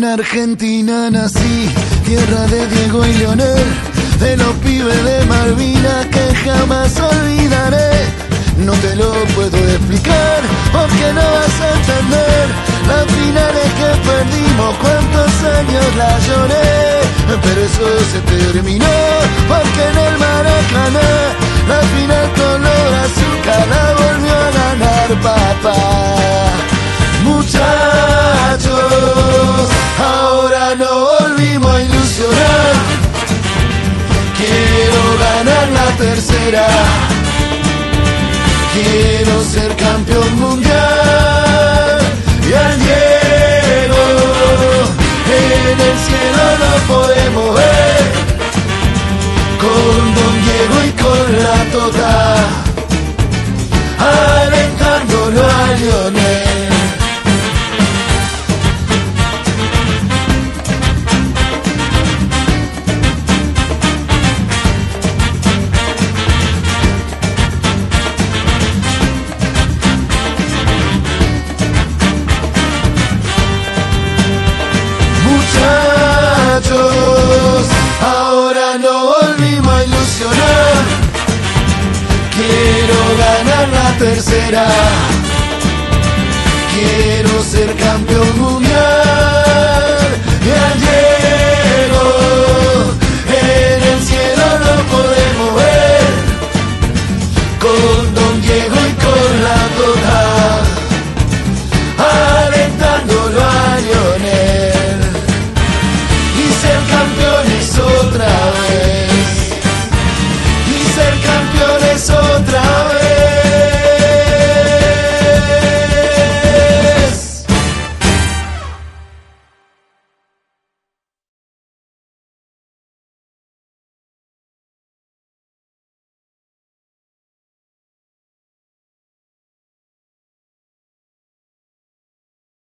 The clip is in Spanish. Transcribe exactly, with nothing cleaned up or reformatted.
Argentina nací, tierra de Diego y Leonel, de los pibes de Malvinas que jamás olvidaré. No te lo puedo explicar porque no vas a entender las finales que perdimos, cuántos años la lloré, pero eso se terminó porque en el Maracaná la final color azúcar la volvió a ganar papá. Muchachos, ahora no volvimos a ilusionar, quiero ganar la tercera, quiero ser campeón mundial. Y al Diego en el cielo lo podemos ver, con Don Diego y con la Tota, alentándolo a Lionel. Ahora no volvimos a ilusionar, quiero ganar la tercera, quiero ser campeón mundial.